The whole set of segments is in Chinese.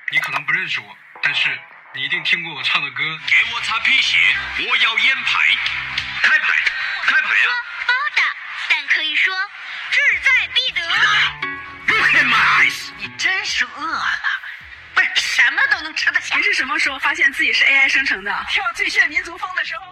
你可能不认识我，但是你一定听过我唱的歌。 给我擦皮鞋，我要烟牌，开牌，开牌呀！ 包的，但可以说志在必得。 Look at my eyes， 你真是饿了，不是什么都能吃得下。 你是什么时候发现自己是 AI 生成的？跳最炫民族风的时候。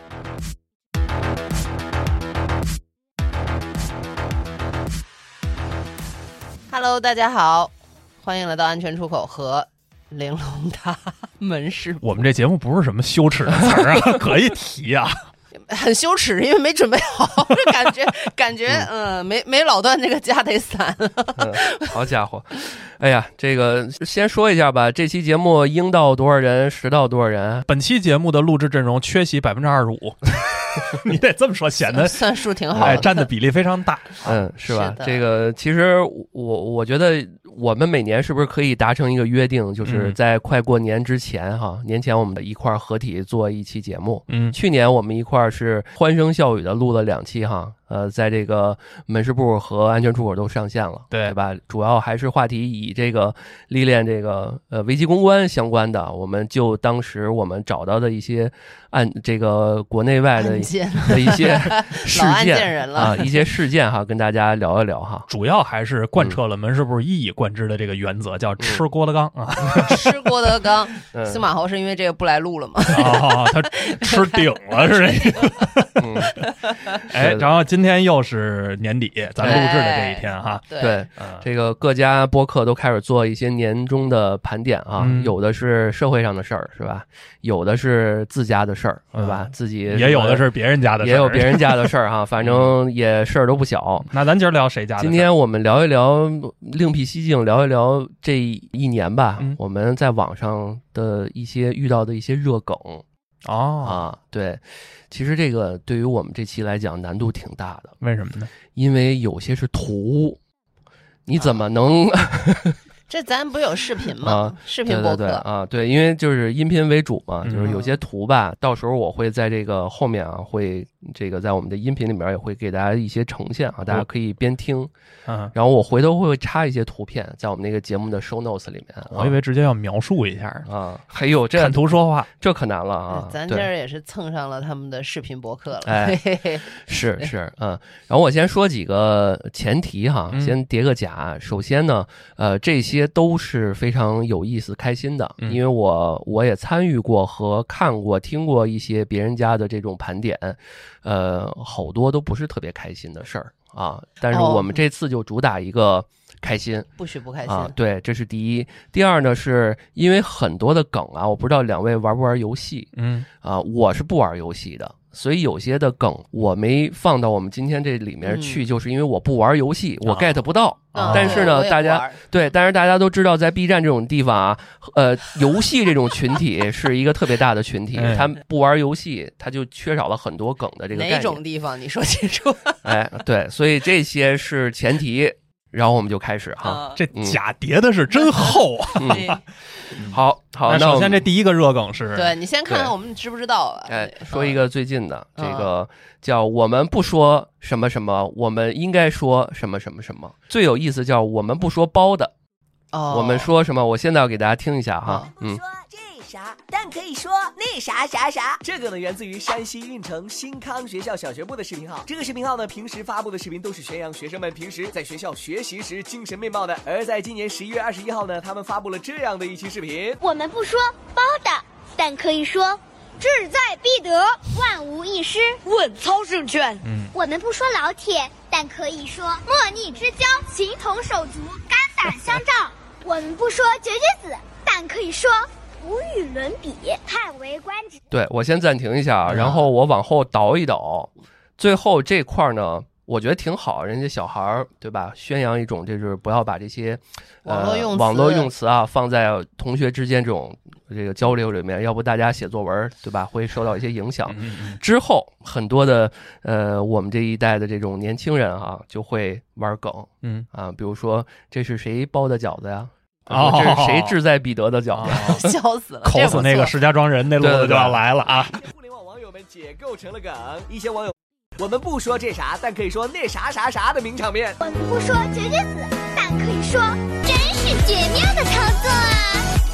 Hello， 大家好，欢迎来到安全出口和玲珑塔门市。 我们这节目不是什么羞耻的词儿啊，可以提啊。 很羞耻，因为没准备好，感觉没老段这个家得散了。 好家伙，哎呀，这个先说一下吧，这期节目应到多少人，实到多少人？ 本期节目的录制阵容缺席25%，你得这么说，显得算数挺好的， 占的比例非常大。 是吧？这个其实我觉得我们每年是不是可以达成一个约定，就是在快过年之前年前我们一块合体做一期节目。去年我们一块是欢声笑语的录了2期在这个门市部和安全出口都上线了，对吧？主要还是话题以这个历练这个危机公关相关的，我们就当时我们找到的一些这个国内外的一些事件一些事件跟大家聊一聊主要还是贯彻了门市部一以贯之的这个原则，叫吃郭德纲啊， 吃郭德纲。司马侯是因为这个不来录了吗？ 他吃顶了是这个。然后今天又是年底，咱录制的这一天对，这个各家播客都开始做一些年终的盘点有的是社会上的事儿，是吧？有的是自家的事儿，对吧？自己也有的是别人家的事儿， 也有别人家的事儿反正也事儿都不小。 那咱今儿聊谁家的事儿？ 今天我们聊一聊，另辟蹊径，聊一聊这一年吧，我们在网上的一些遇到的一些热梗。对，其实这个对于我们这期来讲难度挺大的。 为什么呢？ 因为有些是图，你怎么能这咱不是有视频吗？视频播客对，因为就是音频为主嘛，就是有些图吧，到时候我会在这个后面会这个在我们的音频里面也会给大家一些呈现大家可以边听，然后我回头会插一些图片在我们那个节目的 show notes 里面。 我以为直接要描述一下还有这看图说话， 这可难了咱这儿也是蹭上了他们的视频播客了。 是然后我先说几个前提先叠个甲。首先呢，这些都是非常有意思开心的，因为我也参与过和看过听过一些别人家的这种盘点，好多都不是特别开心的事儿但是我们这次就主打一个开心， 不许不开心对，这是第一。第二呢，是因为很多的梗我不知道两位玩不玩游戏，我是不玩游戏的，所以有些的梗我没放到我们今天这里面去，就是因为我不玩游戏，我 get 不到。但是呢，但是大家都知道，在 B 站这种地方游戏这种群体是一个特别大的群体，他不玩游戏，他就缺少了很多梗的这个概念。 哪种地方？你说清楚。 对，所以这些是前提，然后我们就开始这甲叠的是真厚好， 那首先这第一个热梗是， 对，你先看看我们知不知道说一个最近的，这个叫我们不说什么什么，我们应该说什么什么什么。最有意思叫我们不说包的，我们说什么？我现在要给大家听一下说这啥，但可以说那啥啥啥。这个呢源自于山西运城新康学校小学部的视频号。这个视频号呢平时发布的视频都是宣扬学生们平时在学校学习时精神面貌的。而在今年11月21号呢，他们发布了这样的一期视频： 我们不说包的，但可以说志在必得，万无一失， 稳操胜券。 我们不说老铁，但可以说莫逆之交，形同手足，肝胆相照。我们不说绝绝子，但可以说无与伦比，叹为观止。 对，我先暂停一下然后我往后倒一倒，最后这块呢我觉得挺好，人家小孩对吧，宣扬一种就是不要把这些网络用词放在同学之间这个交流里面，要不大家写作文对吧会受到一些影响。之后很多的我们这一代的这种年轻人就会玩梗比如说这是谁包的饺子呀，这是谁志在必得的饺子， 笑死了， 口死那个石家庄人那路子就要来了互联网网友们解构成了梗，一些网友我们不说这啥，但可以说那啥啥啥的名场面。 我们不说绝绝子，但可以说真是绝妙的操作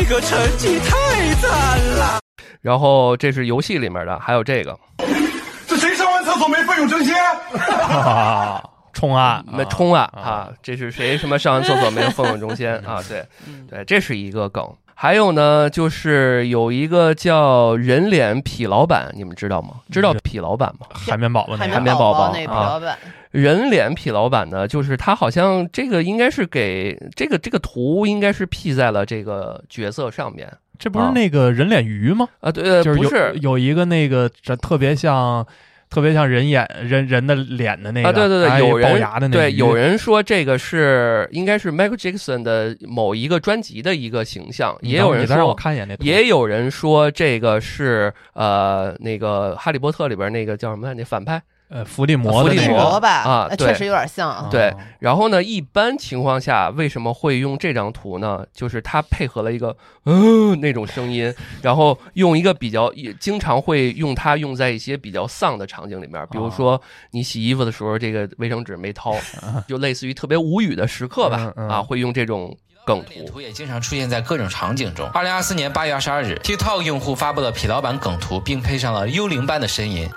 个成绩太惨了。 然后这是游戏里面的，还有这个， 这谁上完厕所没奋勇争先？ 冲啊， 冲啊啊！这是谁什么上完厕所没有奋勇争先啊？对，对，这是一个梗。还有呢，就是有一个叫人脸痞老板，你们知道吗？知道痞老板吗？ 海绵宝宝那个海绵宝宝那痞老板。 人脸痞老板呢，就是他好像这个应该是给这个图应该是 P 在了这个角色上面。 这不是那个人脸鱼吗？ 啊，对， 就是不是有一个那个特别像人的脸的那个啊，对对对，有人龅牙的那个对，有人说这个是应该是 Michael Jackson 的某一个专辑的一个形象，也有人说让我看一眼那图， 也有人说这个是那个哈利波特里边那个叫什么那反派。 伏地魔吧啊， 确实有点像啊。 对，然后呢，一般情况下为什么会用这张图呢？就是它配合了一个那种声音，然后用一个比较经常会用它用在一些比较丧的场景里面，比如说你洗衣服的时候，这个卫生纸没掏，就类似于特别无语的时刻吧，啊，会用这种梗图也经常出现在各种场景中。2024年8月22日 ，TikTok 用户发布了痞老板梗图，并配上了幽灵般的呻吟。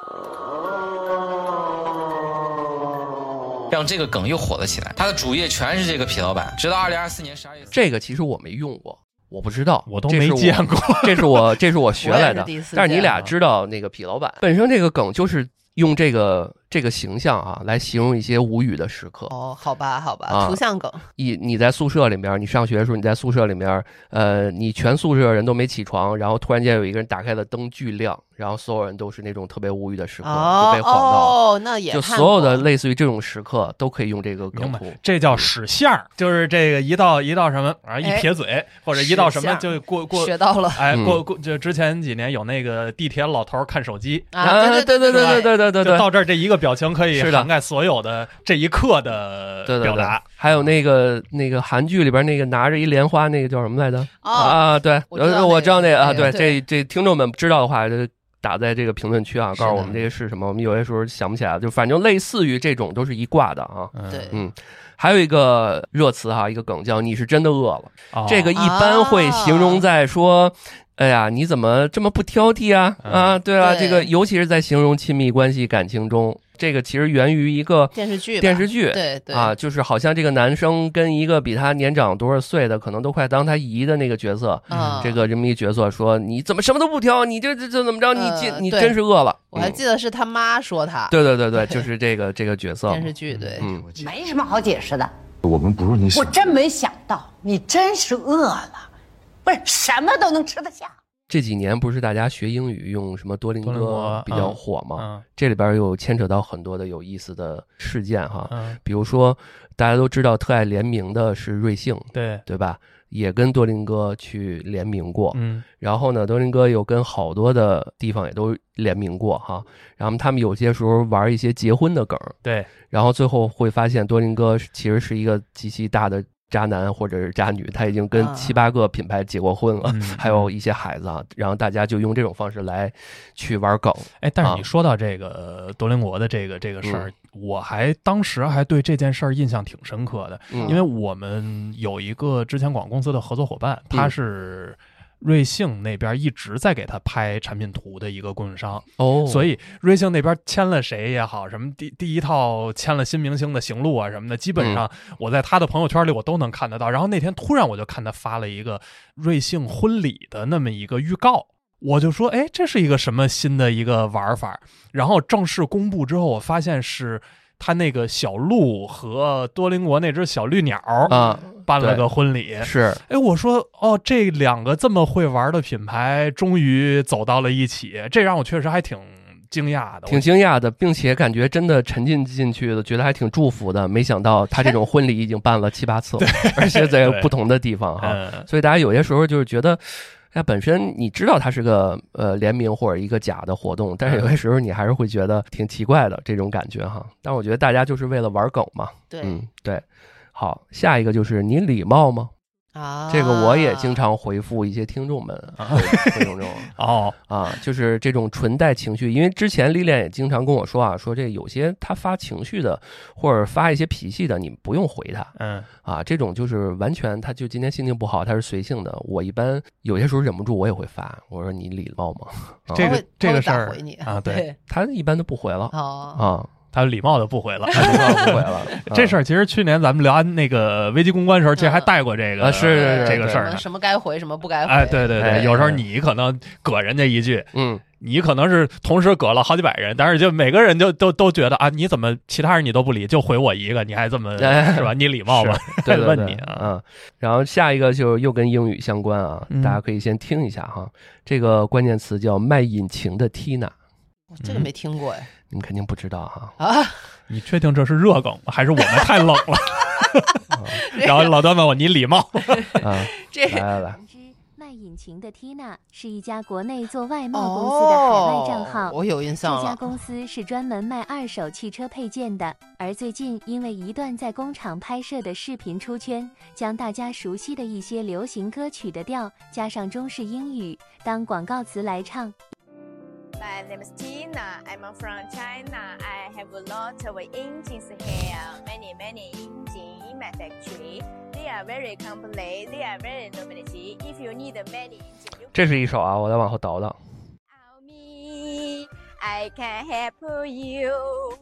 让这个梗又火了起来，他的主页全是这个痞老板，直到2024年12月。 这个其实我没用过，我不知道， 我都没见过， 这是我学来的。但是你俩知道那个痞老板本身这个梗就是用这个形象啊来形容一些无语的时刻。 哦，好吧，图像梗。 你在宿舍里面，你上学的时候，你在宿舍里面，你全宿舍人都没起床，然后突然间有一个人打开了灯巨亮，然后所有人都是那种特别无语的时刻，就被晃到。 那也就所有的类似于这种时刻都可以用这个梗图。 这叫使相，就是这个一到什么一撇嘴，或者一到什么就过学到了。 过就之前几年有那个地铁老头看手机啊， 对， 就到这儿这一个表情可以涵盖所有的这一刻的表达。 还有那个韩剧里边那个拿着一莲花那个叫什么来着？啊，对，我知道那个啊，对，这听众们知道的话就打在这个评论区啊，告诉我们这个是什么。我们有些时候想不起来，就反正类似于这种都是一挂的啊。 对， 还有一个热词哈，一个梗叫你是真的饿了，这个一般会形容在说。哎呀，你怎么这么不挑剔啊？啊，对啊，这个尤其是在形容亲密关系、感情中，这个其实源于一个电视剧， 对啊，就是好像这个男生跟一个比他年长多少岁的，可能都快当他姨的那个角色，这个这么一角色说，你怎么什么都不挑，你这怎么着？你真是饿了。 我还记得是他妈说他。 对，就是这个角色。 电视剧对， 没什么好解释的。 我们不是你想， 我真没想到你真是饿了。不是什么都能吃得下。 这几年不是大家学英语用什么多邻戈比较火吗？这里边有牵扯到很多的有意思的事件哈，比如说大家都知道特爱联名的是瑞幸，对吧？也跟多邻戈去联名过，然后呢，多邻戈有跟好多的地方也都联名过哈，然后他们有些时候玩一些结婚的梗， 对， 然后最后会发现多邻戈其实是一个极其大的渣男或者是渣女，他已经跟7、8个品牌结过婚了，还有一些孩子啊，然后大家就用这种方式来去玩梗。 但是你说到这个多邻国的这个事儿，我当时还对这件事儿印象挺深刻的，因为我们有一个之前广告公司的合作伙伴，他是瑞幸那边一直在给他拍产品图的一个供应商所以瑞幸那边签了谁也好，什么第一套签了新明星的行路啊什么的，基本上我在他的朋友圈里我都能看得到。然后那天突然我就看他发了一个瑞幸婚礼的那么一个预告，我就说这是一个什么新的一个玩法。然后正式公布之后，我发现是他那个小鹿和多邻国那只小绿鸟办了个婚礼， 是我说这两个这么会玩的品牌终于走到了一起，这让我确实还挺惊讶的，并且感觉真的沉浸进去的，觉得还挺祝福的。没想到他这种婚礼已经办了7、8次了，而且在不同的地方哈，所以大家有些时候就是觉得。本身你知道它是个联名或者一个假的活动，但是有些时候你还是会觉得挺奇怪的这种感觉哈。但我觉得大家就是为了玩梗嘛。 对， 对。好，下一个就是你礼貌吗？ 啊， 这个我也经常回复一些听众们这种就是这种纯带情绪，因为之前历练也经常跟我说说这有些他发情绪的或者发一些脾气的，你不用回他，这种就是完全他就今天心情不好，他是随性的。我一般有些时候忍不住我也会发，我说你礼貌吗？ 这个事儿对， 他一般都不回了他礼貌的不回了， 不回了。 这事儿其实去年咱们聊那个危机公关的时候，其实还带过这个是这个事儿， 什么该回什么不该回。 对，有时候你可能搁人家一句，你可能是同时搁了好几百人，但是就每个人都觉得你怎么其他人你都不理，就回我一个，你还这么是吧？你礼貌吧？ 对， 问你然后下一个就又跟英语相关大家可以先听一下这个关键词叫卖引擎的 Tina。 这个没听过你们肯定不知道你确定这是热梗吗？还是我们太冷了？然后老段问我你礼貌来。 卖引擎的 Tina 是一家国内做外贸公司的海外账号， 我有印象了。 这家公司是专门卖二手汽车配件的，而最近因为一段在工厂拍摄的视频出圈，将大家熟悉的一些流行歌曲的调加上中式英语当广告词来唱。 My name is Tina. I'm from China. I have a lot of engines here. Many engines in my factory. They are very complete. They are very nobility. If you need many engines, 这是一首我再往后倒倒。 Me, I can help you.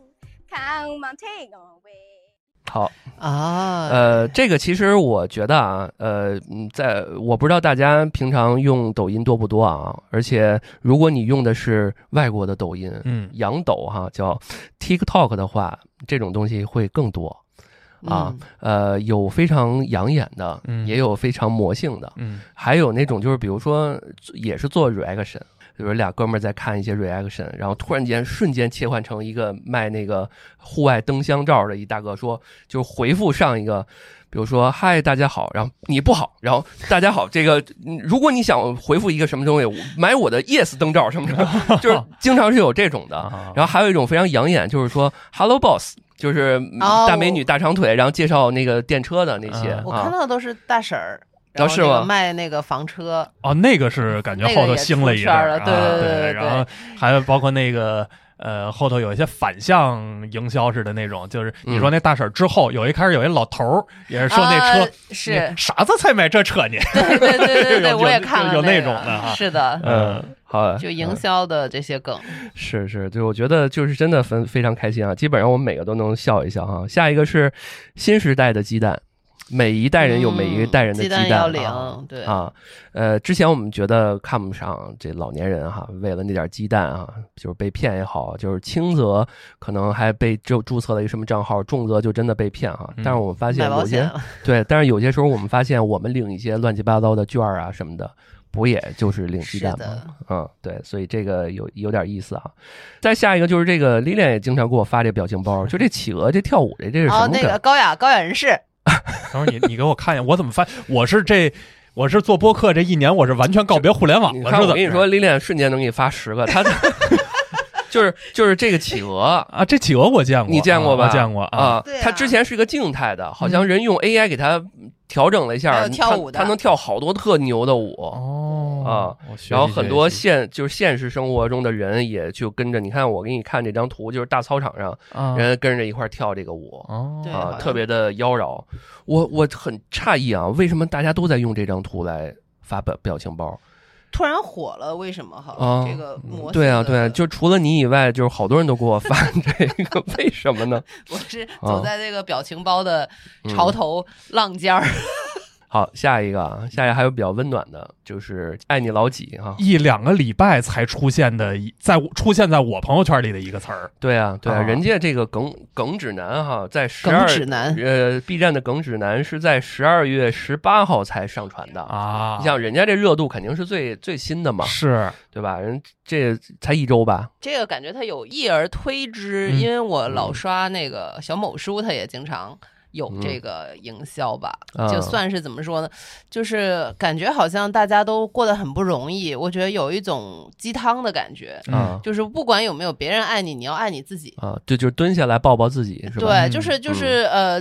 Come on, take away. 好这个其实我觉得我不知道大家平常用抖音多不多而且如果你用的是外国的抖音，洋抖叫 TikTok 的话，这种东西会更多有非常养眼的，也有非常魔性的，还有那种就是比如说也是做 reaction。比如俩哥们儿在看一些 reaction， 然后突然间瞬间切换成一个卖那个户外灯箱罩的一大哥说，就回复上一个，比如说嗨大家好，然后你不好，然后大家好，这个如果你想回复一个什么东西，买我的 yes 灯罩什么什么，就是经常是有这种的。然后还有一种非常养眼，就是说 hello boss， 就是大美女大长腿，然后介绍那个电车的那些。 我看到的都是大婶儿。 是吗？ 卖那个房车那个是感觉后头兴了一阵儿， 对， 然后还有包括那个后头有一些反向营销式的那种，就是你说那大婶之后开始有一老头也是说那车是傻子才买这车呢， 对，我也看了有那种的是的， 好， 就营销的这些梗是，就我觉得就是真的非常开心基本上我们每个都能笑一笑下一个是新时代的鸡蛋。每一代人有每一代人的鸡蛋要领，对之前我们觉得看不上这老年人为了那点鸡蛋就是被骗也好，就是轻则可能还被注册了一个什么账号，重则就真的被骗但是我们发现有些但是有些时候我们发现我们领一些乱七八糟的券什么的，不也就是领鸡蛋吗？对，所以这个有点意思再下一个就是这个 Lilian 也经常给我发这表情包，就这企鹅这跳舞这是什么梗？ 那个高雅人士。 等会儿你给我看一下，我怎么发？我是做播客这一年，我是完全告别互联网了。 我跟你说，Lilian瞬间能给你发10个，他就是这个企鹅这企鹅我见过， 你见过吧？ 见过它之前是一个静态的，好像人用 AI 给它调整了一下，它能跳好多特牛的舞然后很多现实生活中的人也就跟着，你看我给你看这张图，就是大操场上人跟着一块跳这个舞特别的妖娆。我很诧异为什么大家都在用这张图来发表情包？ 突然火了，为什么这个模式？ 对就除了你以外，就是好多人都给我发这个，为什么呢？ 我是走在这个表情包的潮头浪尖儿。 好，下一个还有比较温暖的，就是爱你老几 1-2个礼拜才出现在我朋友圈里的一个词儿。 对啊，人家这个梗指南在梗指南 B 站的梗指南是在12月18号才上传的你像人家这热度肯定是最新的嘛， 是对吧？人这才1周吧？ 这个感觉他有意而推之，因为我老刷那个小某书，他也经常有这个营销吧，就算是怎么说呢，就是感觉好像大家都过得很不容易，我觉得有一种鸡汤的感觉就是不管有没有别人爱你，你要爱你自己就是蹲下来抱抱自己是吧？ 对，就是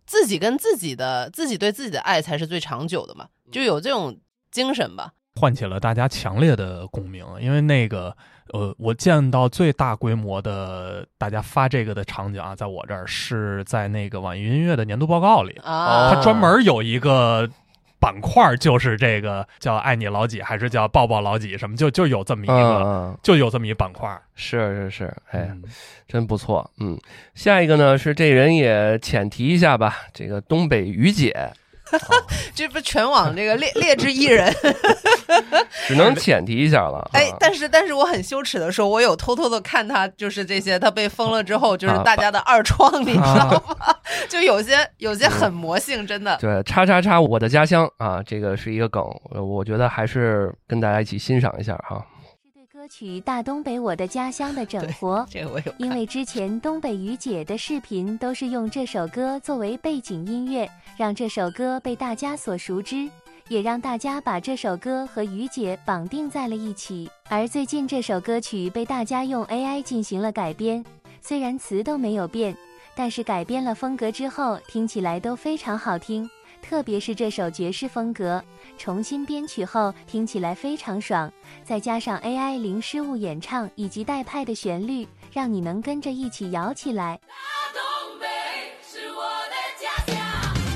自己跟自己对自己的爱才是最长久的嘛，就有这种精神吧， 唤起了大家强烈的共鸣。因为那个我见到最大规模的大家发这个的场景啊，在我这儿是在那个网易云音乐的年度报告里啊，它专门有一个板块，就是这个叫爱你老几还是叫抱抱老几什么，就有这么一个，就有这么一板块。 是，哎，真不错。下一个呢是这人也浅提一下吧，这个东北于姐。 这不全网这个劣质艺人， 只能浅提一下了。 哎，但是我很羞耻的说，我有偷偷的看他，就是这些他被封了之后，就是大家的二创，你知道吗？就有些很魔性，真的。 对，叉叉叉我的家乡啊，这个是一个梗，我觉得还是跟大家一起欣赏一下哈。 歌曲《大东北我的家乡》的整活， 这个我有看， 因为之前东北于姐的视频都是用这首歌作为背景音乐，让这首歌被大家所熟知，也让大家把这首歌和于姐绑定在了一起。而最近这首歌曲被大家用 AI 进行了改编，虽然词都没有变，但是改编了风格之后，听起来都非常好听。特别是这首爵士风格重新编曲后听起来非常爽，再加上 AI 零失误演唱以及带拍的旋律，让你能跟着一起摇起来。大东北是我的家乡，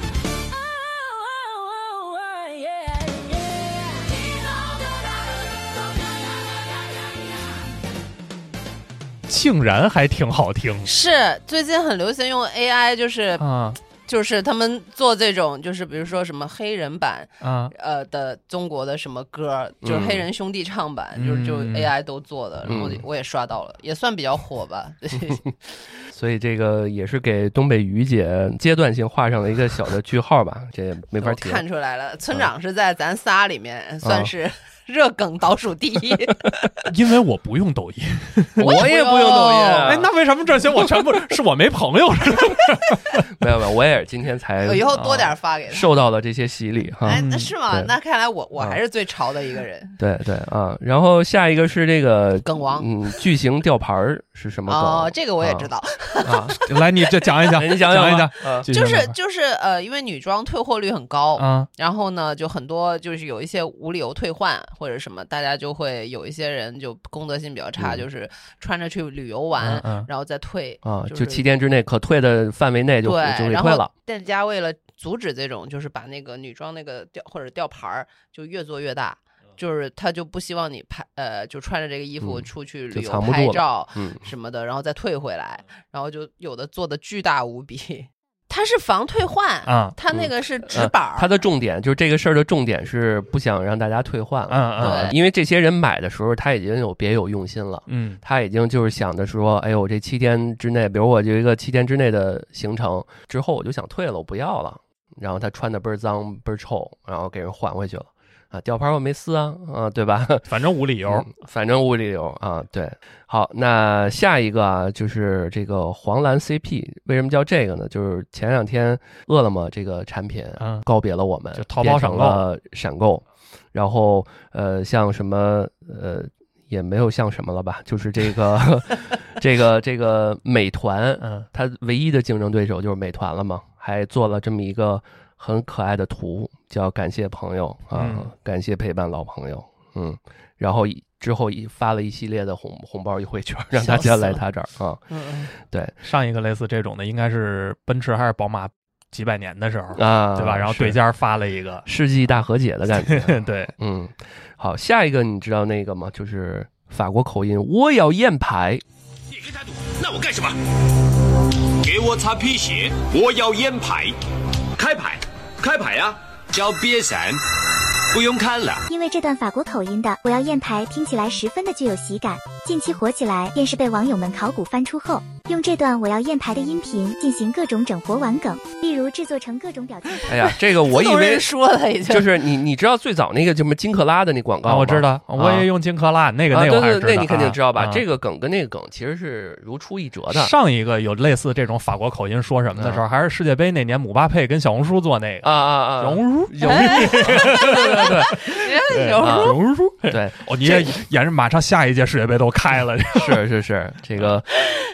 竟然还挺好听。 是最近很流行用 AI，就是他们做这种，就是比如说什么黑人版的中国的什么歌，就是黑人兄弟唱版，就 AI 都做的，然后我也刷到了，也算比较火吧。 所以这个也是给东北于姐阶段性画上了一个小的句号吧，这也没法提。 看出来了，村长是在咱仨里面算是热梗倒数第一。 因为我不用抖音， 我也不用抖音。 哎，那为什么这些我全部是我没朋友？ 没有，我也是今天才。 我以后多点发给他。 受到了这些洗礼哈。 哎，那是吗？那看来我还是最潮的一个人。 对啊，然后下一个是这个梗王， 巨型吊牌是什么梗？ 哦，这个我也知道。 来，你这讲一讲， 你讲一讲。 就是因为女装退货率很高，然后呢，就很多就是有一些无理由退换或者什么，大家就会有一些人就公德心比较差，就是穿着去旅游玩，然后再退就7天之内可退的范围内就给退了。 然后店家为了阻止这种，就是把那个女装那个吊牌就越做越大。就是他就不希望你就穿着这个衣服出去旅游拍照什么的，然后再退回来，然后就有的做的巨大无比。它是防退换啊，它那个是纸板。 它的重点就是这个事儿的重点是不想让大家退换了，因为这些人买的时候他已经有别有用心了，他已经就是想着说，哎呦，这7天之内，比如我就一个7天之内的行程之后，我就想退了，我不要了，然后他穿的倍儿脏倍儿臭，然后给人还回去了。吊牌我没撕对吧？ 反正无理由， 对。好，那下一个啊，就是这个黄蓝 CP， 为什么叫这个呢？就是前2天饿了么这个产品告别了我们， 就淘宝闪购，然后像什么也没有像什么了吧，就是这个这个美团，它唯一的竞争对手就是美团了嘛，还做了这么一个很可爱的图，叫感谢朋友感谢陪伴老朋友，然后之后发了一系列的红包优惠券，让大家来他这儿对， 上一个类似这种的应该是奔驰还是宝马几百年的时候对吧？然后对家发了一个世纪大和解的感觉。 对， 好，下一个你知道那个吗？就是法国口音，我要验牌。 你跟他赌，那我干什么？给我擦皮鞋，我要验牌。开牌呀，叫别闪，不用看了。 因为这段法国口音的我要验牌听起来十分的具有喜感，近期火起来便是被网友们考古翻出后，用这段我要验牌的音频进行各种整活玩梗，例如制作成各种表情。 哎呀，这个我以为说了已经， 就是你知道最早那个什么金克拉的那广告吗？ 我知道，我也用金克拉那个我还知道， 那你肯定知道吧？这个梗跟那个梗其实是如出一辙的。 上一个有类似这种法国口音说什么的时候，还是世界杯那年姆巴佩跟小红书做那个荣辱， 对，你也演着马上下一届世界杯都开了， 是这个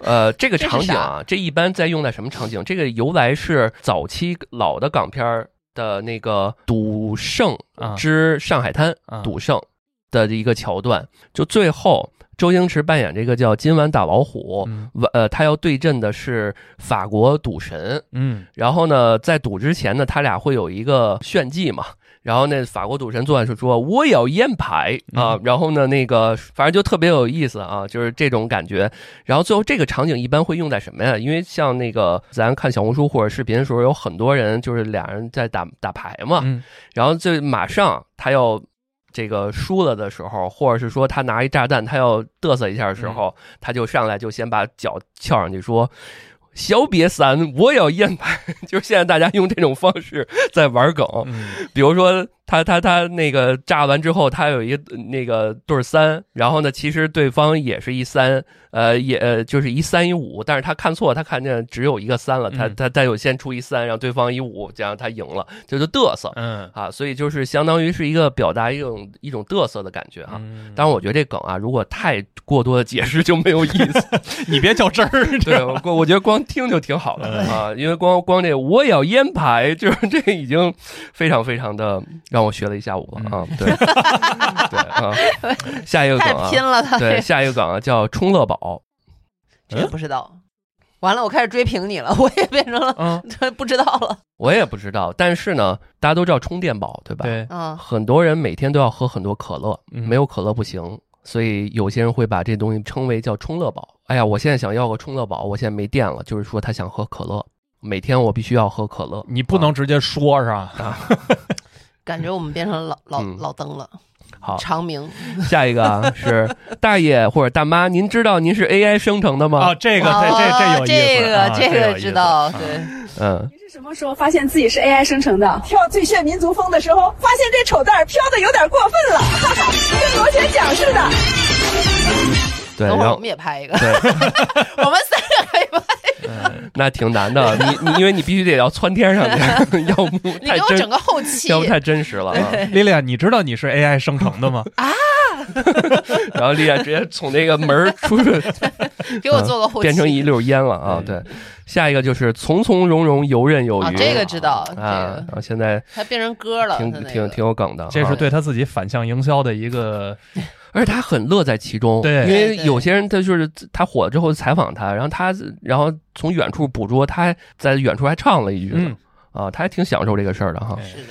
这个场景啊，这一般在用在什么场景？这个由来是早期老的港片的那个赌圣之上海滩，赌圣的一个桥段，就最后周星驰扮演这个叫今晚打老虎，他要对阵的是法国赌神，然后呢，在赌之前呢，他俩会有一个炫技嘛。然后那法国赌神坐下说我要烟牌啊，然后呢那个反正就特别有意思啊，就是这种感觉。然后最后这个场景一般会用在什么呀？因为像那个咱看小红书或者视频的时候，有很多人就是俩人在打牌嘛，然后就马上他要这个输了的时候，或者是说他拿一炸弹他要嘚瑟一下的时候，他就上来就先把脚翘上去说小瘪三，我要烟牌，就是现在大家用这种方式在玩梗，比如说他那个炸完之后，他有一个那个对3，然后呢，其实对方也是一3，就是一3一5，但是他看错，他看见只有一个3了，他有先出一3，让对方一5，这样他赢了，这就嘚瑟，所以就是相当于是一个表达一种嘚瑟的感觉哈。当然，我觉得这梗啊，如果太过多的解释就没有意思， 你别较真儿。 对，我觉得光听就挺好的啊，因为光这我要烟牌，就是这已经非常非常的让我学了一下午了啊。对对啊，下一个梗啊， 太拼了他。 对，下一个梗啊叫充乐宝， 这个不知道。完了，我开始追评你了，我也变成了不知道了。 我也不知道，但是呢，大家都知道充电宝对吧？ 对， 很多人每天都要喝很多可乐，没有可乐不行。所以有些人会把这东西称为叫充乐宝。哎呀，我现在想要个充乐宝，我现在没电了，就是说他想喝可乐，每天我必须要喝可乐。 你不能直接说是吧？ 感觉我们变成老登了。 好， 长明。 下一个啊是大爷或者大妈，您知道您是 AI 生成的吗？ 啊，这个有意思， 这个知道，对。 你是什么时候发现自己是 AI 生成的？跳最炫民族风的时候，发现这丑蛋飘的有点过分了，哈哈，跟螺旋桨似的。 对， 等会儿我们也拍一个， 对， 我们3个可以拍一个。 那挺难的，你因为你必须得要窜天上去，要不你给我整个后期， 要不太真实了。 莉莉亚，你知道你是 AI 生成的吗？ 啊！ 然后莉莉亚直接从那个门出去， 给我做个后期， 变成一溜烟了啊！对，下一个就是从从容容，游刃有余。 这个知道啊，然后现在还变成歌了， 挺有梗的。 这是对他自己反向营销的一个。 而且他很乐在其中， 对， 因为有些人他就是他火了之后采访他，然后从远处捕捉他在远处还唱了一句，他还挺享受这个事儿的哈。 是的。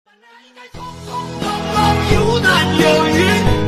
有男有女，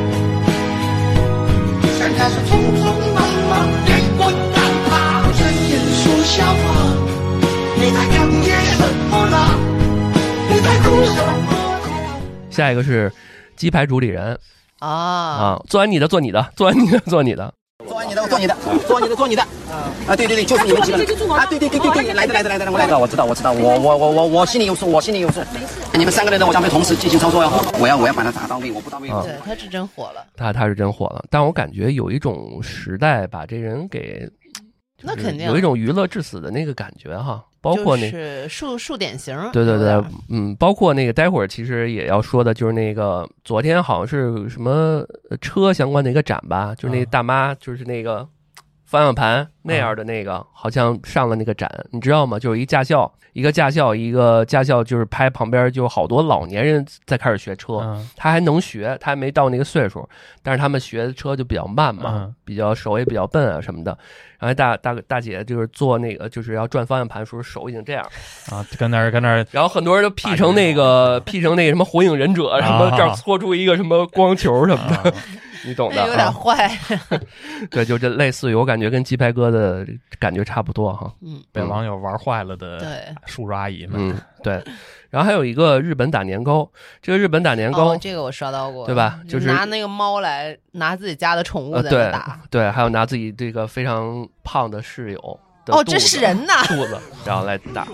现在是匆匆忙忙，连滚带爬，睁眼说瞎话。你在看见什么了？你在哭什么？ 下一个是鸡排主理人。做完你的做你的，做完你的做你的， 做完你的我做你的，做完你的做你的，对，就是你们几个人啊，对，来的，我来的，我知道，我心里有数，你们3个人的我将会同时进行操作，我要把它打到位，我不到位。 对，他是真火了， 他是真火了，但我感觉有一种时代把这人给， 那肯定有一种娱乐至死的那个感觉哈。包括那是数典型， 对，包括那个待会儿其实也要说的，就是那个昨天好像是什么车相关的一个展吧，就是那大妈就是那个方向盘那样的那个，好像上了那个展，你知道吗？就是一个驾校就是拍旁边就好多老年人在开始学车，他还能学，他还没到那个岁数，但是他们学车就比较慢嘛，比较手也比较笨啊什么的。然后大姐就是做那个就是要转方向盘的时候手已经这样啊，跟那儿， 然后很多人都 P 成那个什么火影忍者，什么这儿搓出一个什么光球什么的，你懂的， 有点坏。 对，就这类似于我感觉跟鸡排哥的感觉差不多哈。 被网友玩坏了的叔叔阿姨们。 对。然后还有一个日本打年糕，这个日本打年糕， 这个我刷到过， 对吧？就是拿那个猫来拿自己家的宠物在那打， 对，还有拿自己这个非常胖的室友的这是人呐， 肚子，然后来打。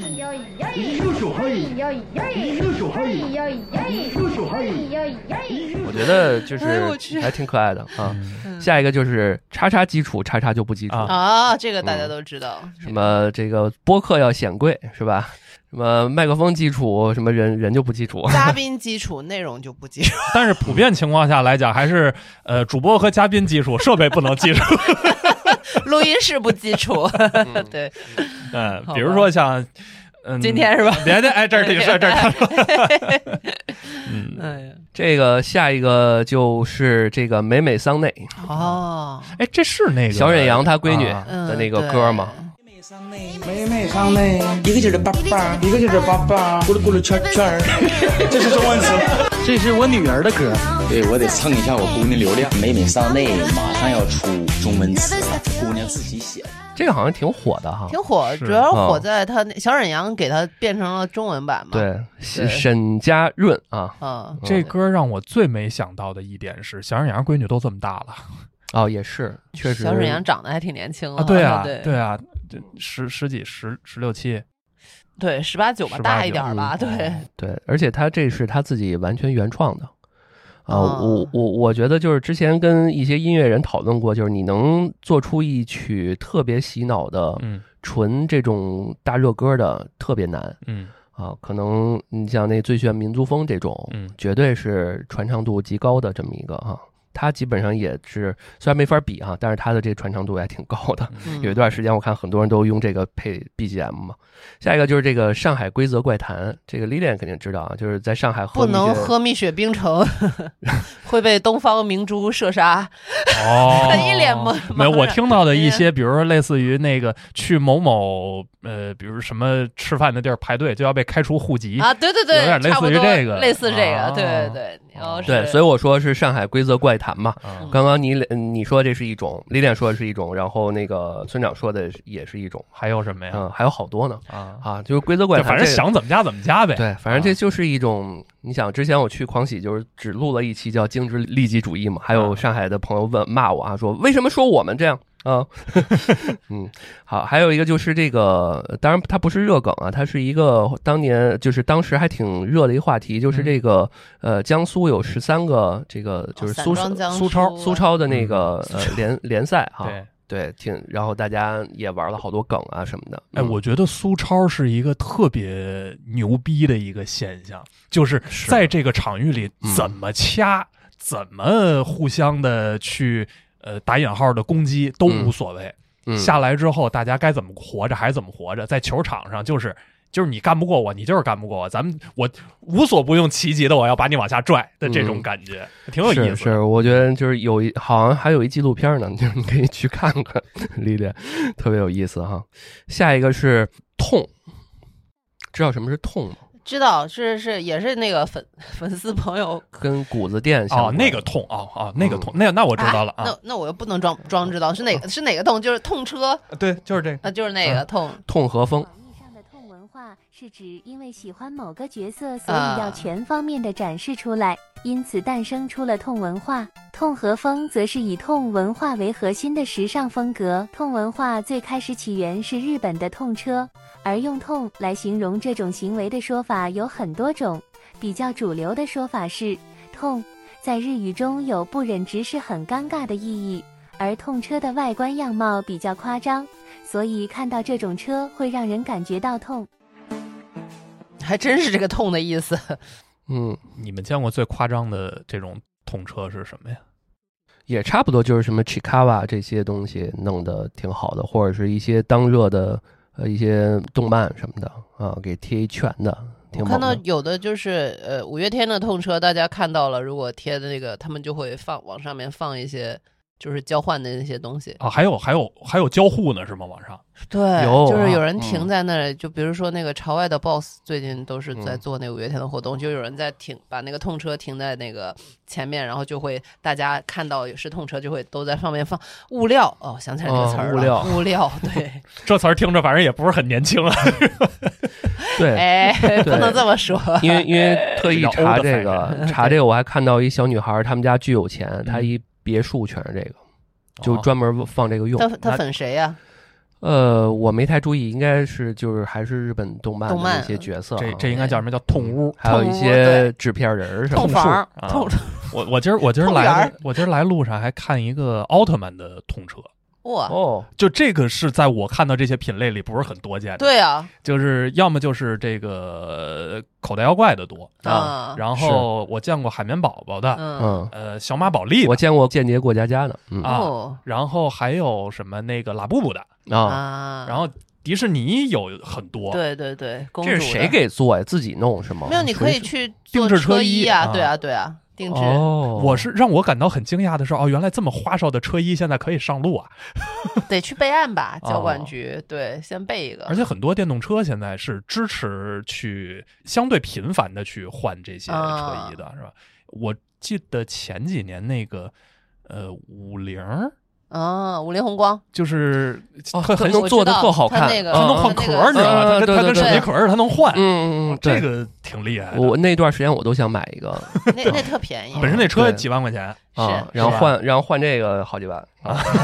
我觉得就是还挺可爱的啊。下一个就是叉叉基础，叉叉就不基础啊，这个大家都知道。 什么这个播客要显贵是吧？什么麦克风基础，什么人就不基础， 嘉宾基础，内容就不基础。 但是普遍情况下来讲，还是主播和嘉宾基础，设备不能基础。 录音室不基础。对， 比如说像。 今天是吧？ 别的，哎，这儿挺是这儿。 哎呀， 这个下一个就是这个美美桑内哦， 哎，这是那个小沈阳他闺女的那个歌吗？ 美美桑内，一个劲儿的叭叭，一个劲儿的叭叭，咕噜咕噜圈圈，这是中文词。这是我女儿的歌， 对我得蹭一下我姑娘流量。美美桑内马上要出中文词了，姑娘自己写的。 这个好像挺火的哈， 挺火，主要火在他小沈阳给他变成了中文版嘛。 对，沈佳润啊， 这歌让我最没想到的一点是，小沈阳闺女都这么大了。 哦，也是，确实。 小沈阳长得还挺年轻啊。对啊，对啊，十几16、17。 对，18、19吧，大一点吧。对对，而且他这是他自己完全原创的。我觉得就是之前跟一些音乐人讨论过，就是你能做出一曲特别洗脑的，纯这种大热歌的特别难，可能你像那最炫民族风这种，绝对是传唱度极高的这么一个哈。他基本上也是，虽然没法比哈，但是他的这个传唱度还挺高的。有一段时间我看很多人都用这个配 BGM 嘛。下一个就是这个上海规则怪谈，这个 Lilian 肯定知道啊，就是在上海不能喝蜜雪冰城，会被东方明珠射杀。 哦， 他一脸懵。 没有，我听到的一些，比如说类似于那个去某某比如什么吃饭的地儿排队就要被开除户籍啊，对对对， 有点类似于这个， 类似这个，对对对。 对，所以我说是上海规则怪谈嘛。刚刚你说这是一种，Lilian说的是一种，然后那个村长说的也是一种， 还有什么呀？ 还有好多呢。就是规则怪谈， 反正想怎么加怎么加呗。 对，反正这就是一种。你想之前我去狂喜，就是只录了一期叫精致利己主义嘛，还有上海的朋友骂我啊，说为什么说我们这样啊？好，还有一个就是这个，当然它不是热梗啊，它是一个当时还挺热的一个话题，就是这个江苏有13个这个就是苏超的那个联赛哈。对，然后大家也玩了好多梗啊什么的。 哎，我觉得苏超是一个特别牛逼的一个现象，就是在这个场域里怎么掐，怎么互相的去打引号的攻击都无所谓。下来之后，大家该怎么活着还怎么活着，在球场上就是你干不过我，你就是干不过我，我无所不用其极的，我要把你往下拽的这种感觉，挺有意思。 是，我觉得就是好像还有一纪录片呢，就是你可以去看看，丽丽特别有意思哈。下一个是痛，知道什么是痛吗？ 知道，也是那个粉丝朋友跟谷子店相关那个痛那个痛，那我知道了啊。 那我又不能装知道是哪个痛，就是痛车。 对，就是这个， 就是那个痛和风。 是指因为喜欢某个角色，所以要全方面的展示出来，因此诞生出了痛文化。痛和风则是以痛文化为核心的时尚风格。痛文化最开始起源是日本的痛车，而用痛来形容这种行为的说法有很多种，比较主流的说法是，痛在日语中有不忍直视很尴尬的意义，而痛车的外观样貌比较夸张，所以看到这种车会让人感觉到痛。 还真是这个痛的意思。 你们见过最夸张的这种痛车是什么呀？ 也差不多就是什么 Chikawa 这些东西弄得挺好的，或者是一些当热的一些动漫什么的啊，给贴一圈的。 我看到有的就是五月天的痛车，大家看到了，如果贴的那个，他们就会往上面放一些就是交换的那些东西啊，还有交互呢是吗？网上对，就是有人停在那里，就比如说那个朝外的 BOSS 最近都是在做那个五月天的活动，就有人在把那个痛车停在那个前面，然后就会大家看到是痛车，就会都在上面放物料。哦，想起来这个词儿了，物料，对， 这词儿听着反正也不是很年轻啊。 对， 哎，不能这么说， 因为特意查这个，我还看到一小女孩，他们家巨有钱，她一别墅全是这个，就专门放这个用。 他粉谁呀？ 我没太注意，应该是就是还是日本动漫的那些角色。 这应该叫什么？叫痛屋， 还有一些纸片人什么痛房。 我今儿来路上还看一个奥特曼的痛车。 哇就这个是在我看到这些品类里不是很多见的。 对啊， 就是要么就是这个口袋妖怪的多啊，然后我见过海绵宝宝的，小马宝莉， 我见过间谍过家家的然后还有什么那个拉布布的然后迪士尼有很多， 对对对，公主这是谁给做呀？自己弄是吗？ 没有，你可以去定制车衣啊，对啊对啊。定制我是让我感到很惊讶的是，原来这么花哨的车衣现在可以上路啊！ 得去备案吧，交管局对，先备一个。 而且很多电动车现在是支持去相对频繁的去换这些车衣的，是吧？我记得前几年那个50。 50宏光就是很能做的特好看， 它能换壳，你知道吗？它跟手机壳它能换，这个挺厉害的。 我那段时间我都想买一个， 那特便宜， 本身那车几万块钱然后换这个好几万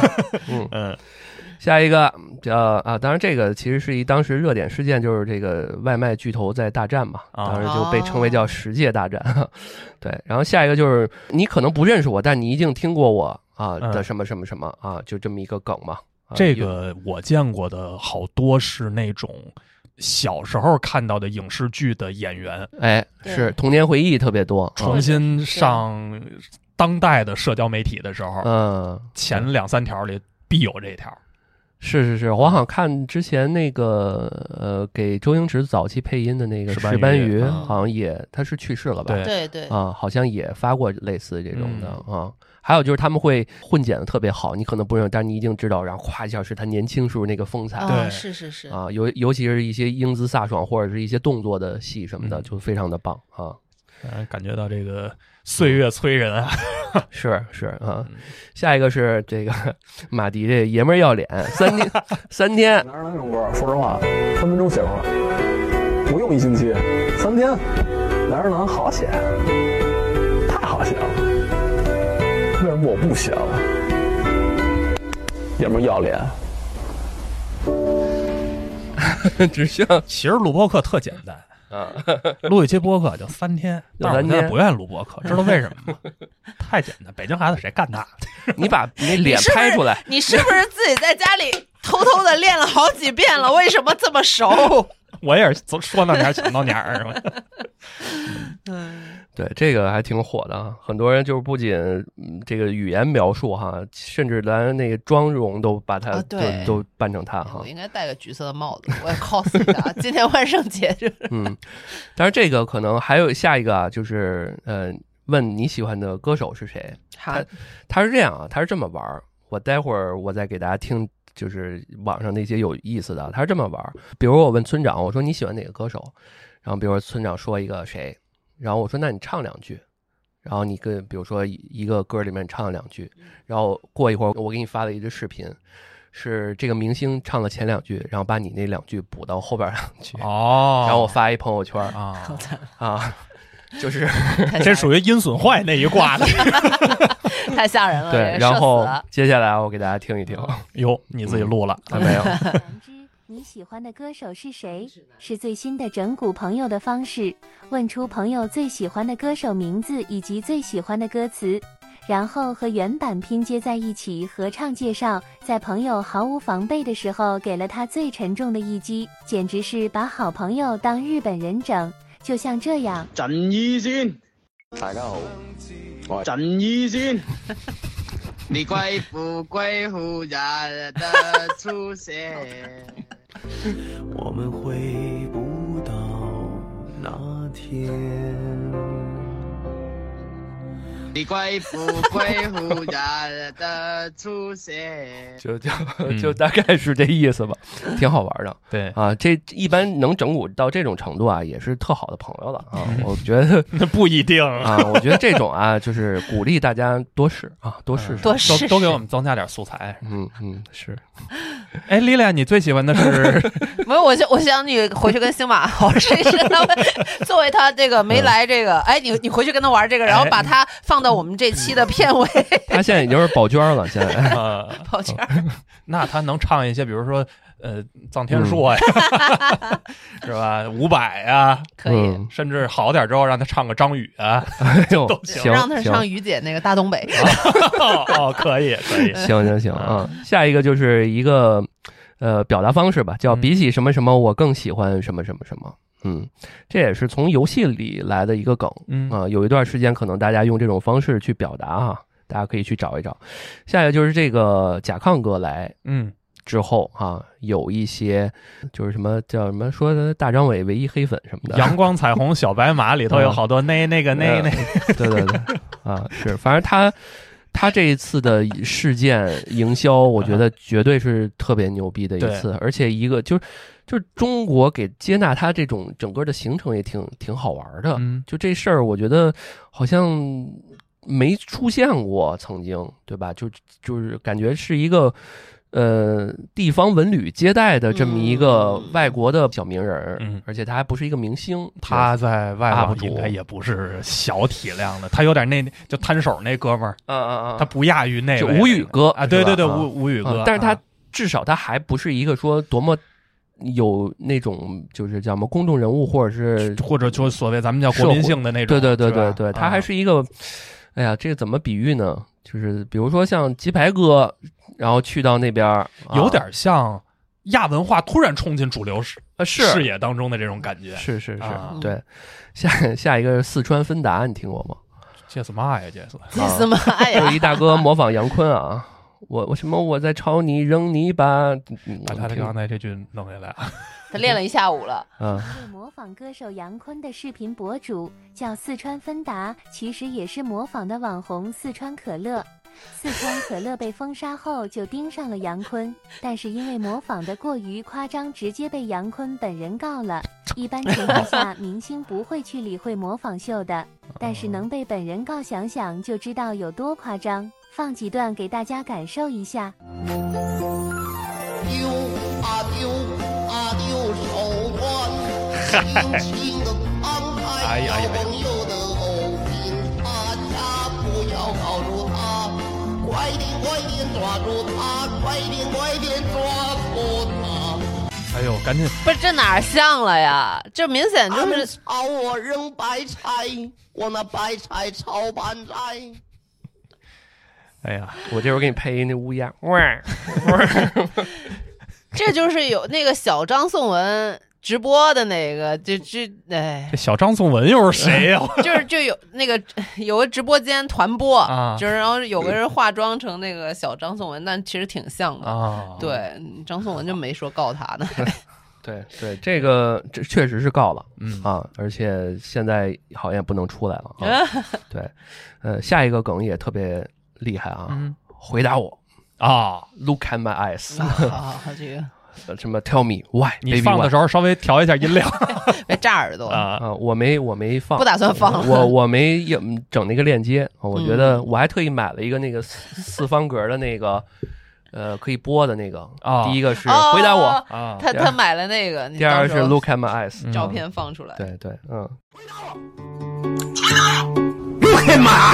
下一个当然这个其实是一当时热点事件，就是这个外卖巨头在大战嘛，当时就被称为叫10届大战。对，然后下一个就是你可能不认识我，但你一定听过我的什么什么什么就这么一个梗嘛。 这个我见过的好多是那种小时候看到的影视剧的演员， 是童年回忆特别多， 重新上当代的社交媒体的时候，前2-3条里必有这条。 是，我好像看之前那个给周星驰早期配音的那个石斑鱼，好像他是去世了吧？ 对好像也发过类似这种的还有就是他们会混剪的特别好，你可能不认识，但你一定知道，然后夸一下是他年轻时候那个风采。 对，是尤其是一些英姿飒爽或者是一些动作的戏什么的，就非常的棒感觉到这个岁月催人啊。 是下一个是这个马迪这爷们儿要脸3天哪能用歌？说实话，3分钟写出来，不用1星期，3天哪能好写？太好写了，为什么我不写了？爷们儿要脸。 只需其实录播课特简单。录一期播客就3天，但是我现在不愿意录播客，知道为什么吗？太简单，北京孩子谁干那？ 你把那脸拍出来， 你是不是自己在家里偷偷的练了好几遍了？为什么这么熟？ 我也是说到哪儿讲到哪儿，是吧？ 对，这个还挺火的，很多人就是不仅这个语言描述甚至连那个妆容都把它都扮成它我应该戴个橘色的帽子，我也 cos 一下。今天万圣节但是这个可能还有下一个就是问你喜欢的歌手是谁？他是这样他是这么玩，我待会儿我再给大家听。就是网上那些有意思的，他是这么玩，比如我问村长，我说你喜欢哪个歌手，然后比如说村长说一个谁，然后我说那你唱2句，然后你比如说一个歌里面唱2句，然后过一会儿我给你发了一个视频，是这个明星唱了前2句，然后把你那2句补到后边2句然后我发一朋友圈就是这属于阴损坏那一挂的。 太吓人了。 对，然后接下来我给大家听一听。 你自己录了没有？ 你喜欢的歌手是谁？是最新的整蛊朋友的方式，问出朋友最喜欢的歌手名字以及最喜欢的歌词，然后和原版拼接在一起合唱介绍，在朋友毫无防备的时候给了他最沉重的一击，简直是把好朋友当日本人整。就像这样， 陳意先，大家好，我係陳意先。 你鬼不鬼忽然的出现， 我们回不到那天。 你鬼不鬼忽然的出现， 就大概是这意思吧，挺好玩的。 对这一般能整蛊到这种程度也是特好的朋友了我觉得那不一定我觉得这种就是鼓励大家多试多试试， 都给我们增加点素材。 是。 哎，丽丽，你最喜欢的是？ 没有，我想你回去跟星马好试一试。作为他这个没来这个，你回去跟他玩这个，然后把他放放到我们这期的片尾。 他现在已经是宝娟了，现在宝娟， 那他能唱一些，比如说臧天朔呀，是吧？500呀， 可以， 甚至好点之后让他唱个张宇啊，都行。 让他唱于姐那个大东北。 哦，可以。 行啊，下一个就是一个表达方式吧，叫比起什么什么，我更喜欢什么什么什么。这也是从游戏里来的一个梗。有一段时间可能大家用这种方式去表达哈，大家可以去找一找。下一个就是这个甲亢哥来，之后有一些就是什么叫什么说的大张伟唯一黑粉什么的， 阳光彩虹小白马里头有好多那个对啊，是，反正他这一次的事件营销，我觉得绝对是特别牛逼的一次，而且一个就是中国给接纳他这种整个的行程也挺好玩的。就这事儿，我觉得好像没出现过，曾经对吧？就是感觉是一个地方文旅接待的这么一个外国的小名人，而且他还不是一个明星， 他在外网应该也不是小体量的，他有点那就摊手那哥们儿，他不亚于那就吴宇哥啊，对，吴宇哥， 但是他至少他还不是一个说多么有那种就是叫什么公众人物，或者就所谓咱们叫国民性的那种， 对，他还是一个，哎呀，这个怎么比喻呢？就是比如说像鸡排哥，然后去到那边， 有点像亚文化突然冲进主流视野当中的这种感觉。 是，对。下一个是四川芬达，你听过吗？ 这是嘛呀？这是嘛呀？ 有一大哥模仿杨坤啊，我什么我在朝你扔泥巴， 把他刚才这句弄下来。 他练了一下午了。 会模仿歌手杨坤的视频博主叫四川芬达，其实也是模仿的网红四川可乐。四川可乐被封杀后就盯上了杨坤，但是因为模仿的过于夸张，直接被杨坤本人告了。一般情况下，明星不会去理会模仿秀的，但是能被本人告，想想就知道有多夸张。放几段给大家感受一下。 丢啊丢啊丢手段，轻轻的慷慨交朋友的后心，他不要告诉他，快点抓住他，快点抓住他。 哎呦，赶紧！ 不是这哪像了呀？这明显就是朝我扔白菜，我那白菜炒盘菜。 哎呀，我这会儿给你配那乌鸦， 这就是有那个小张颂文直播的那个，这小张颂文又是谁呀？ 就有那个有个直播间团播啊，就是然后有个人化妆成那个小张颂文，但其实挺像的啊。对，张颂文就没说告他呢。 对，这确实是告了，而且现在好像也不能出来了啊。对，下一个梗也特别厉害啊！回答我啊 ！Look at my eyes。 这个什么 Tell me why？ 你放的时候稍微调一下音量， 别炸耳朵啊！我没放， 不打算放。 我没整那个链接，我觉得我还特意买了一个那个四方格的那个。可以播的那个第一个是回答我啊，他买了那个， 第二个是 Look at my eyes， 照片放出来， 对， 回答我 ，Look at my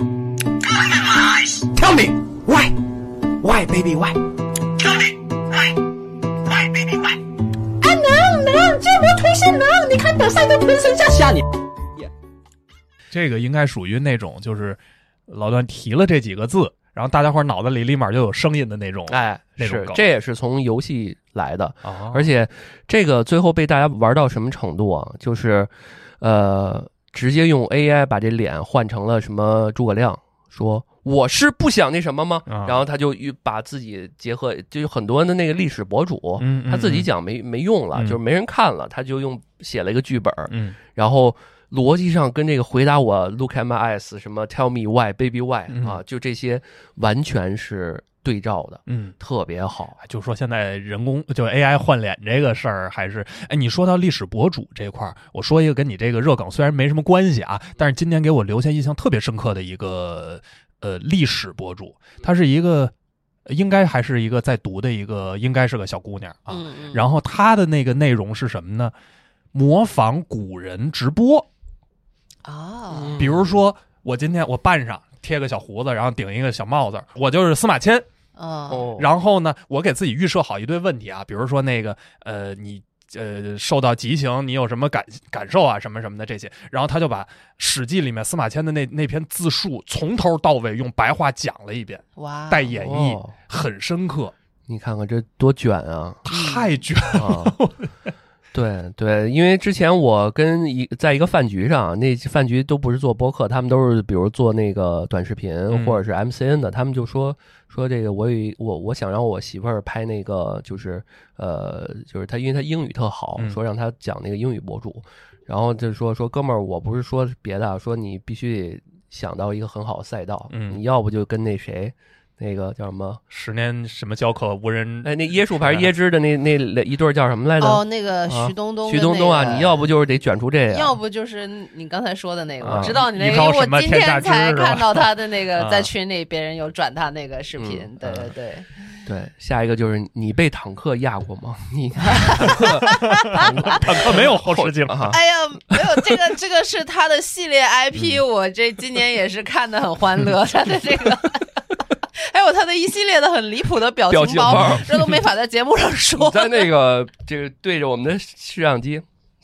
eyes，Tell me why baby why，Tell me why baby why， 啊能，这模图是能，你看德赛都浑身下吓你。 这个应该属于那种就是老段提了这几个字。然后大家伙脑子里立马就有声音的那种， 是这也是从游戏来的，而且这个最后被大家玩到什么程度啊？就是直接用 AI 把这脸换成了什么诸葛亮，说我是不想那什么吗？然后他就把自己结合，就很多的那个历史博主，他自己讲没用了，就是没人看了，他就写了一个剧本，然后。逻辑上跟这个回答我 Look at my eyes 什么 Tell me why baby why 啊，就这些完全是对照的，特别好。 就说现在人工就 AI 换脸这个事儿，还是你说到历史博主这块儿，我说一个跟你这个热梗虽然没什么关系啊，但是今年给我留下印象特别深刻的一个历史博主，他是一个。应该还是一个在读的一个，应该是个小姑娘啊。然后他的那个内容是什么呢？模仿古人直播。比如说我今天我扮上贴个小胡子，然后顶一个小帽子，我就是司马迁。然后呢，我给自己预设好一堆问题啊，比如说那个你受到极刑，你有什么感受啊，什么什么的这些。然后他就把《史记》里面司马迁的那篇自述从头到尾用白话讲了一遍， 哇， 带演绎，很深刻。 你看看这多卷啊， 太卷了。 对，因为之前我在一个饭局上，那饭局都不是做播客，他们都是比如做那个短视频或者是 MCN 的，他们就说这个我想让我媳妇儿拍那个就是他因为他英语特好，说让他讲那个英语博主，然后就说哥们儿，我不是说别的，说你必须得想到一个很好的赛道，你要不就跟那谁。那个叫什么 10年什么教课无人那椰树牌椰汁的那一对叫什么来着？ 那个徐冬冬啊，你要不就是得卷出这个， 要不就是你刚才说的那个，我知道你那个，因为我今天才看到他的那个在群里，别人有转他那个视频， 对，下一个就是你被坦克压过吗？你坦克没有后视镜啊？哎呀，没有，这个是他的系列 IP，我这今年也是看得很欢乐，他的这个。还有他的一系列的很离谱的表情包，这都没法在节目上说。 在那个这个对着我们的摄像机，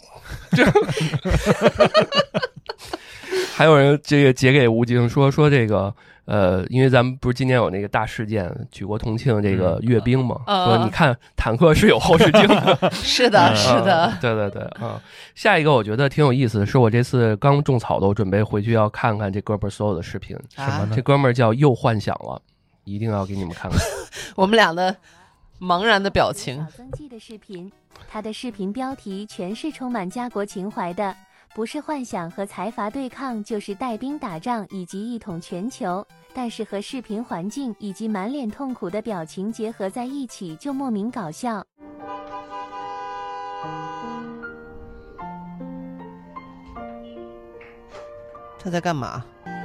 还有人这个截给吴京说这个因为咱们不是今年有那个大事件举国同庆这个阅兵嘛，说你看坦克是有后视镜的， 是的，是的， 对啊。下一个我觉得挺有意思的是，我这次刚种草豆，准备回去要看看这哥们儿所有的视频。 什么呢？ 这哥们儿叫又幻想了。一定要给你们看看我们俩的茫然的表情。 小曾记的视频，他的视频标题全是充满家国情怀的，不是幻想和财阀对抗，就是带兵打仗以及一统全球，但是和视频环境以及满脸痛苦的表情结合在一起，就莫名搞笑。 他在干嘛？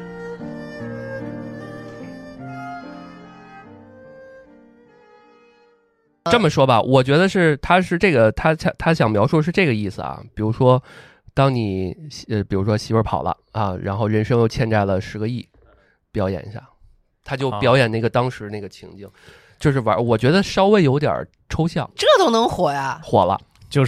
这么说吧，我觉得他是这个他想描述是这个意思啊。比如说，当你比如说媳妇儿跑了啊，然后人生又欠债了10个亿，表演一下，他就表演那个当时那个情境，就是我觉得稍微有点抽象， 这都能火呀？ 火了， 就是。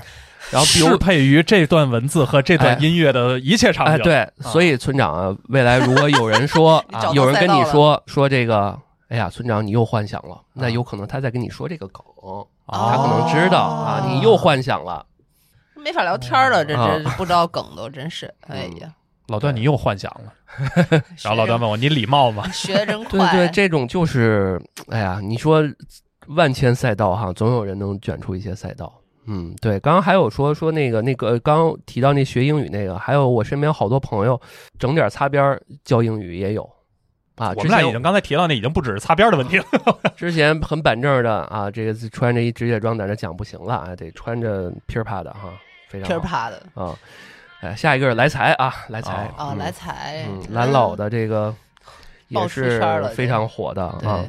然后适配于这段文字和这段音乐的一切场景。 对，所以村长啊，未来如果有人说有人跟你说这个。哎呀，村长，你又幻想了，那有可能他在跟你说这个梗，他可能知道啊，你又幻想了， 没法聊天了，这不知道梗都真是，哎呀， 老段你又幻想了，然后老段问我你礼貌吗？ 学得真快， 对，这种就是，哎呀，你说万千赛道哈，总有人能卷出一些赛道。对，刚刚还有说那个刚刚提到那学英语那个，还有我身边好多朋友整点擦边教英语也有。 我们俩已经刚才提到那已经不只是擦边的问题了。 之前很板正的啊，这个穿着一职业装在这讲不行了啊，得穿着噼啪的哈，非常噼啪的啊。下一个是来财啊，来财来财， 蓝老的这个也是非常火的啊。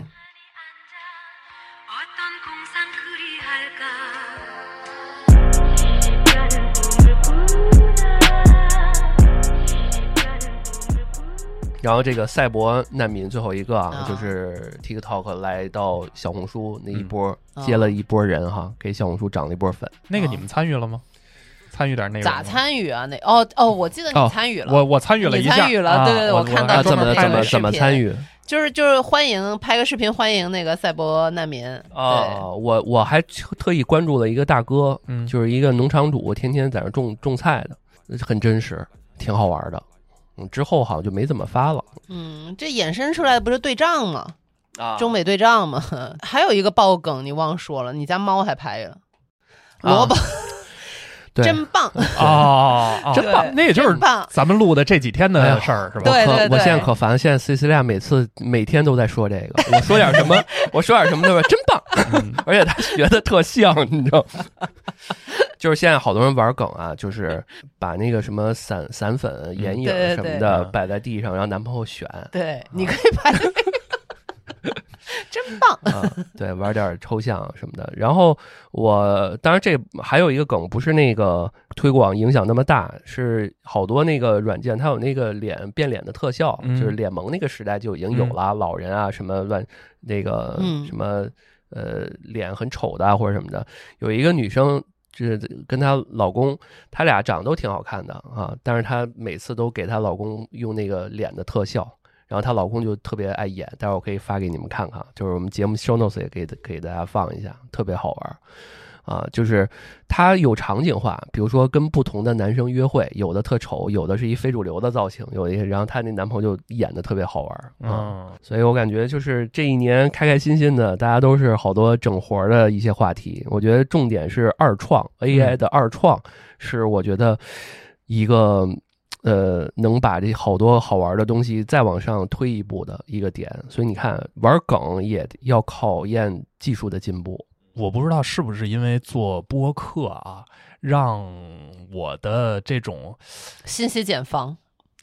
然后这个赛博难民最后一个啊，就是 TikTok 来到小红书那一波，接了一波人哈，给小红书涨了一波粉。 那个你们参与了吗？参与点内容？ 咋参与啊？我记得你参与了。 我参与了一下。 你参与了，对，我看到怎么参与？ 就是欢迎拍个视频，欢迎那个赛博难民。 我还特意关注了一个大哥，就是一个农场主，天天在那种菜的，很真实，挺好玩的。之后好像就没怎么发了。 这衍生出来的不是对仗吗？中美对仗吗？还有一个爆梗你忘说了，你家猫还拍了萝卜。真棒真棒！那也就是咱们录的这几天的事儿，是吧？ 对， 我现在可烦，现在 Cecilia 每天都在说这个，我说点什么都说真棒，而且他学的特像，你知道吗？就是现在好多人玩梗啊，就是把那个什么散粉、眼影什么的摆在地上，让男朋友选。 对，你可以摆。真棒对，玩点抽象什么的。然后当然这还有一个梗，不是那个推广影响那么大，是好多那个软件它有那个变脸的特效，就是脸萌那个时代就已经有了，老人啊什么那个什么脸很丑的或者什么的，有一个女生就是跟她老公，他俩长得都挺好看的啊，但是她每次都给她老公用那个脸的特效，然后她老公就特别爱演，待会儿我可以发给你们看看，就是我们节目 show notes 也可以给大家放一下，特别好玩啊，就是它有场景化，比如说跟不同的男生约会，有的特丑，有的是一非主流的造型，有一些，然后她那男朋友就演的特别好玩所以我感觉就是这一年开开心心的，大家都是好多整活的一些话题。我觉得重点是二创 AI 的二创，是我觉得一个能把这好多好玩的东西再往上推一步的一个点。所以你看，玩梗也要考验技术的进步。 我不知道是不是因为做播客啊，让我的这种信息茧房，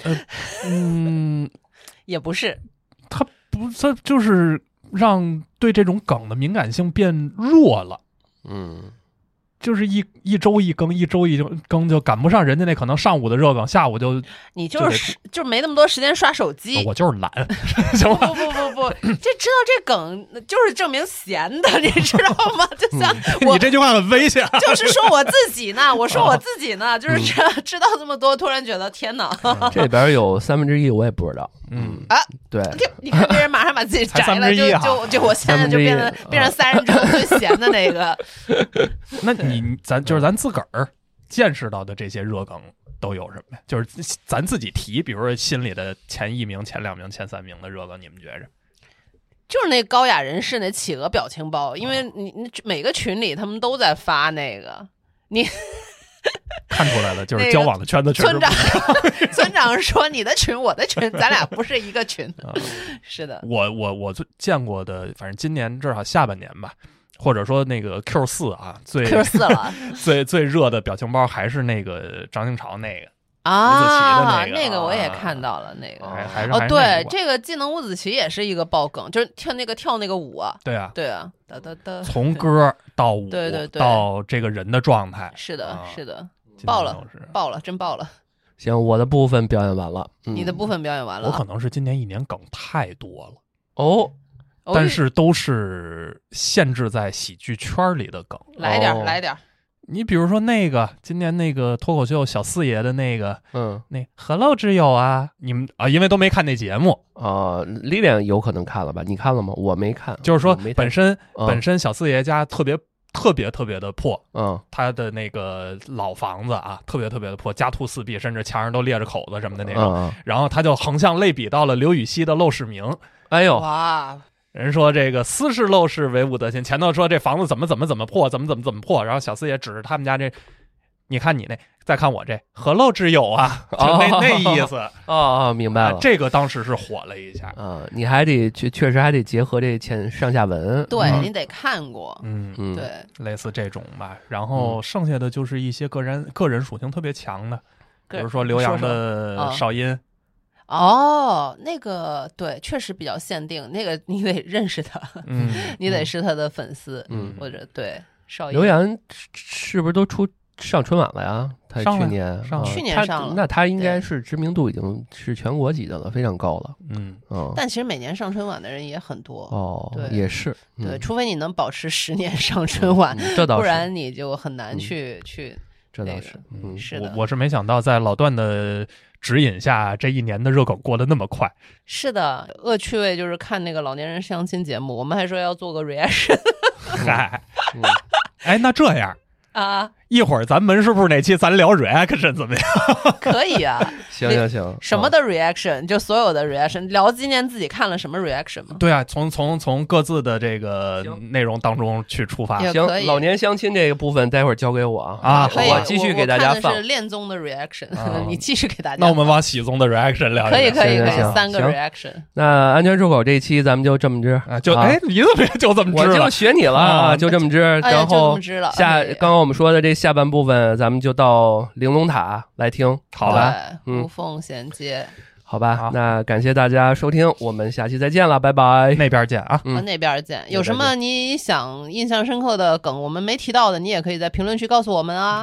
也不是， 它就是让对这种梗的敏感性变弱了，就是一周一更，一周一更就赶不上人家那可能上午的热梗，下午就你就是没那么多时间刷手机， 我就是懒，行吗？ 不，这知道这梗就是证明闲的，你知道吗？就像你这句话很危险， 就是说我自己呢，我说我自己呢，就是知道这么多，突然觉得天哪， 这里边有1/3我也不知道，对， 你看别人马上把自己摘了，就我现在就变成3人中最闲的那个。 那咱自个儿见识到的这些热梗都有什么呀？就是咱自己提，比如说心里的前1名、前2名、前3名的热梗，你们觉着？ 就是那高雅人士那企鹅表情包，因为你每个群里他们都在发那个，你看出来了，就是交往的圈子确实。 村长说你的群我的群，咱俩不是一个群。是的， 我见过的，反正今年至少下半年吧。或者说那个 Q4 啊， Q4 了， 最热的表情包还是那个张清朝那个啊， 吴子棋的那个我也看到了，那个还是对，这个技能吴子棋也是一个爆梗，就是跳那个舞啊， 对啊， 哒哒哒， 从歌到舞， 对， 到这个人的状态， 是的，爆了，真爆了。 行，我的部分表演完了， 你的部分表演完了， 我可能是今年一年梗太多了哦。 但是都是限制在喜剧圈里的梗， 来点。 你比如说那个今年那个脱口秀小四爷的那个，那何陋之有啊，你们啊，因为都没看那节目啊，Lilian有可能看了吧？你看了吗？我没看。 就是说本身小四爷家特别的破，他的那个老房子啊，特别的破，家徒四壁，甚至墙上都裂着口子什么的那种。然后他就横向类比到了刘禹锡的陋室铭， 哎呦哇！ 人说这个私事陋室惟吾德馨，前头说这房子怎么破，怎么破，然后小四爷指着他们家这，你看你那，再看我这，何陋之有啊？就那意思明白了。 这个当时是火了一下你还得确实还得结合这上下文， 对你得看过，对， 类似这种吧。然后剩下的就是一些个人属性特别强的，比如说刘洋的少阴。 那个对，确实比较限定，那个你得认识他，你得是他的粉丝，或者对少刘洋是不是都上春晚了呀？他去年上了， 那他应该是知名度已经是全国级的了，非常高了。 但其实每年上春晚的人也很多对， 也是对，除非你能保持10年上春晚， 这倒是， 不然你就很难去。 这倒是， 是的， 我是没想到在老段的指引下，这一年的热梗过得那么快。 是的，恶趣味就是看那个老年人相亲节目，我们还说要做个 reaction。 嗨，那这样啊， 一会儿咱们是不是哪期咱聊 reaction 怎么样？ 可以啊， 行， 什么的 reaction，就所有的 reaction，聊今年自己看了什么 reaction 吗？ 对啊，从各自的这个内容当中去出发。 行，老年相亲这个部分待会儿交给我啊，我继续给大家放。 我看的是恋综的 reaction，你继续给大家。 那我们往喜综的 reaction 聊。 可以，3个 reaction。 那安全出口这一期咱们就这么支， 你怎么就这么支？ 我就学你了，就这么支。然后刚刚我们说的这下半部分，咱们就到玲珑塔来听，好吧？ 无缝衔接， 好吧？那感谢大家收听，我们下期再见了，拜拜。 那边见啊， 那边见。有什么你想印象深刻的梗，我们没提到的，你也可以在评论区告诉我们啊。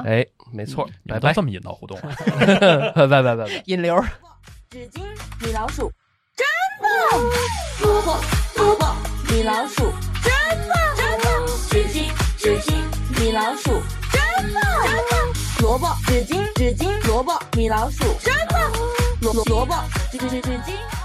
没错， 拜拜。这么引导互动啊？ 拜， 引流。 纸巾，米老鼠，真棒！萝卜，米老鼠，真棒！纸巾，米老鼠，真棒！萝卜，纸巾，萝卜，米老鼠，真棒！萝卜，纸巾。